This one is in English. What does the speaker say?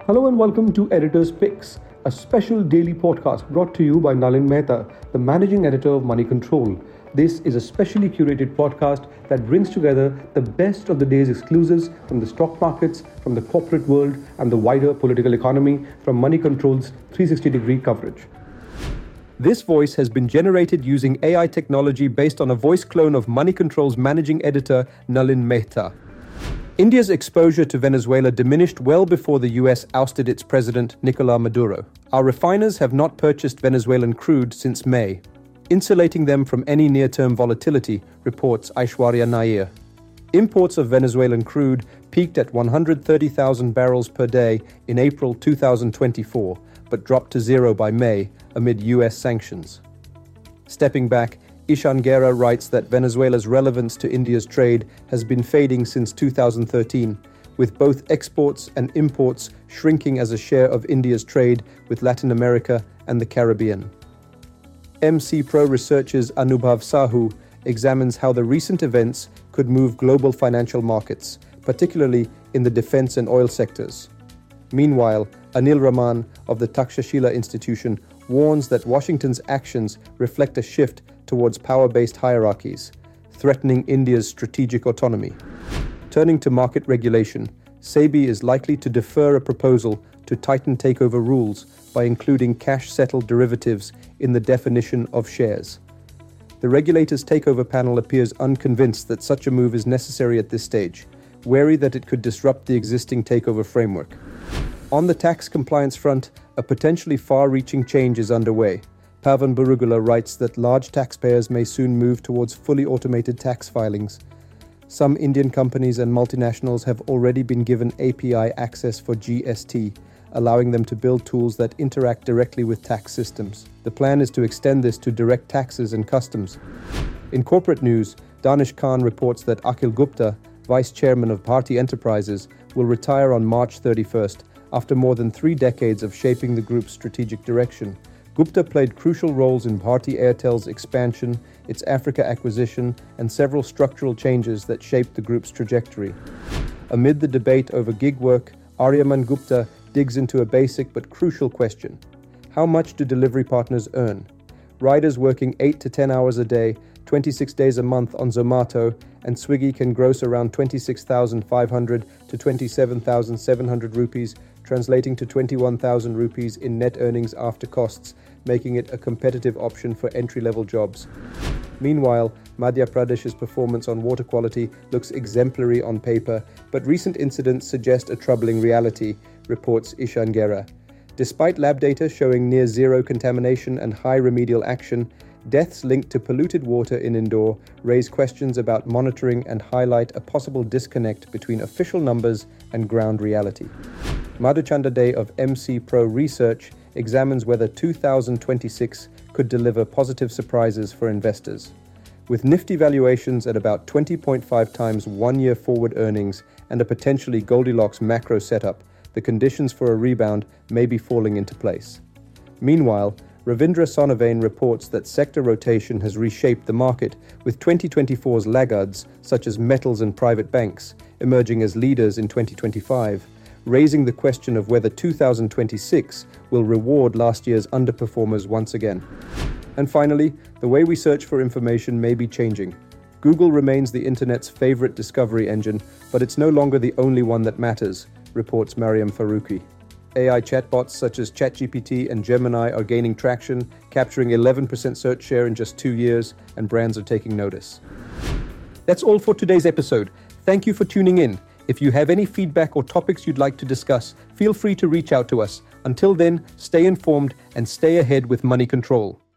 Hello and welcome to Editor's Picks, a special daily podcast brought to you by Nalin Mehta, the managing editor of Money Control. This is a specially curated podcast that brings together the best of the day's exclusives from the stock markets, from the corporate world, and the wider political economy from Money Control's 360-degree coverage. This voice has been generated using AI technology based on a voice clone of Money Control's managing editor, Nalin Mehta. India's exposure to Venezuela diminished well before the US ousted its president, Nicolás Maduro. Our refiners have not purchased Venezuelan crude since May, insulating them from any near-term volatility, reports Aishwarya Nair. Imports of Venezuelan crude peaked at 130,000 barrels per day in April 2024, but dropped to zero by May amid US sanctions. Stepping back, Ishan Gera writes that Venezuela's relevance to India's trade has been fading since 2013, with both exports and imports shrinking as a share of India's trade with Latin America and the Caribbean. MC Pro Research's Anubhav Sahu examines how the recent events could move global financial markets, particularly in the defense and oil sectors. Meanwhile, Anil Raman of the Takshashila Institution warns that Washington's actions reflect a shift towards power-based hierarchies, threatening India's strategic autonomy. Turning to market regulation, SEBI is likely to defer a proposal to tighten takeover rules by including cash-settled derivatives in the definition of shares. The regulator's takeover panel appears unconvinced that such a move is necessary at this stage, wary that it could disrupt the existing takeover framework. On the tax compliance front, a potentially far-reaching change is underway. Pavan Burugula writes that large taxpayers may soon move towards fully automated tax filings. Some Indian companies and multinationals have already been given API access for GST, allowing them to build tools that interact directly with tax systems. The plan is to extend this to direct taxes and customs. In corporate news, Danish Khan reports that Akhil Gupta, vice chairman of Bharti Enterprises, will retire on March 31st after more than 3 decades of shaping the group's strategic direction. Gupta played crucial roles in Bharti Airtel's expansion, its Africa acquisition, and several structural changes that shaped the group's trajectory. Amid the debate over gig work, Aryaman Gupta digs into a basic but crucial question. How much do delivery partners earn? Riders working 8 to 10 hours a day, 26 days a month on Zomato, and Swiggy can gross around 26,500 to 27,700 rupees, translating to 21,000 rupees in net earnings after costs, making it a competitive option for entry-level jobs. Meanwhile, Madhya Pradesh's performance on water quality looks exemplary on paper, but recent incidents suggest a troubling reality, reports Ishan Gera. Despite lab data showing near zero contamination and high remedial action, deaths linked to polluted water in Indore raise questions about monitoring and highlight a possible disconnect between official numbers and ground reality. Madhuchanda Dey of MC Pro Research examines whether 2026 could deliver positive surprises for investors. With Nifty valuations at about 20.5 times one-year forward earnings and a potentially Goldilocks macro setup, the conditions for a rebound may be falling into place. Meanwhile, Ravindra Sonavane reports that sector rotation has reshaped the market, with 2024's laggards, such as metals and private banks, emerging as leaders in 2025, raising the question of whether 2026 will reward last year's underperformers once again. And finally, the way we search for information may be changing. Google remains the internet's favorite discovery engine, but it's no longer the only one that matters, reports Mariam Faruqi. AI chatbots such as ChatGPT and Gemini are gaining traction, capturing 11% search share in just 2 years, and brands are taking notice. That's all for today's episode. Thank you for tuning in. If you have any feedback or topics you'd like to discuss, feel free to reach out to us. Until then, stay informed and stay ahead with Money Control.